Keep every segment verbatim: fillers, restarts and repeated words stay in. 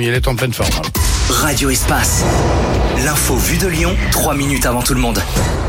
Il est en pleine forme. Radio Espace. L'info vue de Lyon, trois minutes avant tout le monde.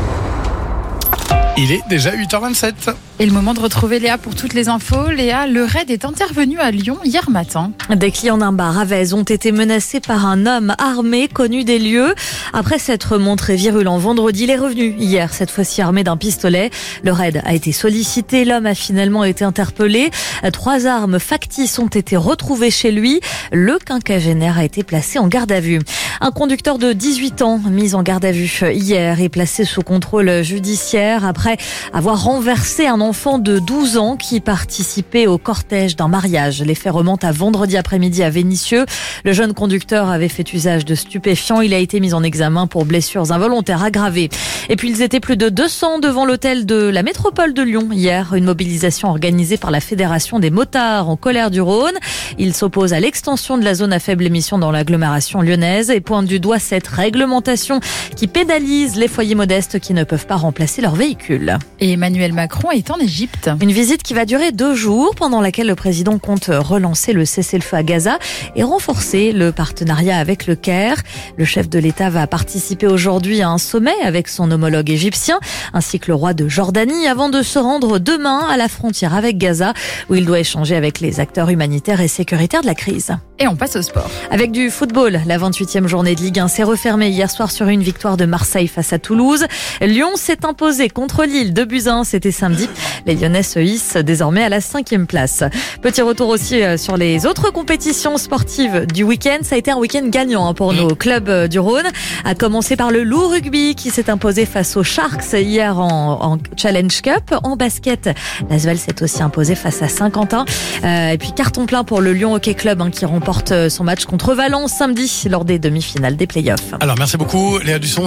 Il est déjà huit heures vingt-sept. Et le moment de retrouver Léa pour toutes les infos. Léa, le raid est intervenu à Lyon hier matin. Des clients d'un bar à Vèze ont été menacés par un homme armé connu des lieux. Après s'être montré virulent vendredi, il est revenu hier, cette fois-ci armé d'un pistolet. Le raid a été sollicité, l'homme a finalement été interpellé. Trois armes factices ont été retrouvées chez lui. Le quinquagénaire a été placé en garde à vue. Un conducteur de dix-huit ans mis en garde à vue hier est placé sous contrôle judiciaire après avoir renversé un enfant de douze ans qui participait au cortège d'un mariage. Les faits remontent à vendredi après-midi à Vénissieux. Le jeune conducteur avait fait usage de stupéfiants. Il a été mis en examen pour blessures involontaires aggravées. Et puis ils étaient plus de deux cents devant l'hôtel de la métropole de Lyon hier. Une mobilisation organisée par la Fédération des motards en colère du Rhône. Ils s'opposent à l'extension de la zone à faible émission dans l'agglomération lyonnaise et pointent du doigt cette réglementation qui pénalise les foyers modestes qui ne peuvent pas remplacer leur véhicule. Et Emmanuel Macron est en Égypte. Une visite qui va durer deux jours, pendant laquelle le président compte relancer le cessez-le-feu à Gaza et renforcer le partenariat avec le Caire. Le chef de l'État va participer aujourd'hui à un sommet avec son homologue égyptien, ainsi que le roi de Jordanie, avant de se rendre demain à la frontière avec Gaza, où il doit échanger avec les acteurs humanitaires et sécuritaires de la crise. Et on passe au sport. Avec du football, la vingt-huitième journée de Ligue un s'est refermée hier soir sur une victoire de Marseille face à Toulouse. Lyon s'est imposé contre Lille, deux buts à un, c'était samedi. Les Lyonnais se hissent désormais à la cinquième place. Petit retour aussi sur les autres compétitions sportives du week-end. Ça a été un week-end gagnant pour nos clubs du Rhône, à commencer par le Loup Rugby qui s'est imposé face aux Sharks hier en, en Challenge Cup. En basket, l'Asvel s'est aussi imposé face à Saint-Quentin. Euh, et puis carton plein pour le Lyon Hockey Club hein, qui remporte son match contre Valence samedi lors des demi-finales des playoffs. Alors merci beaucoup Léa Dusson.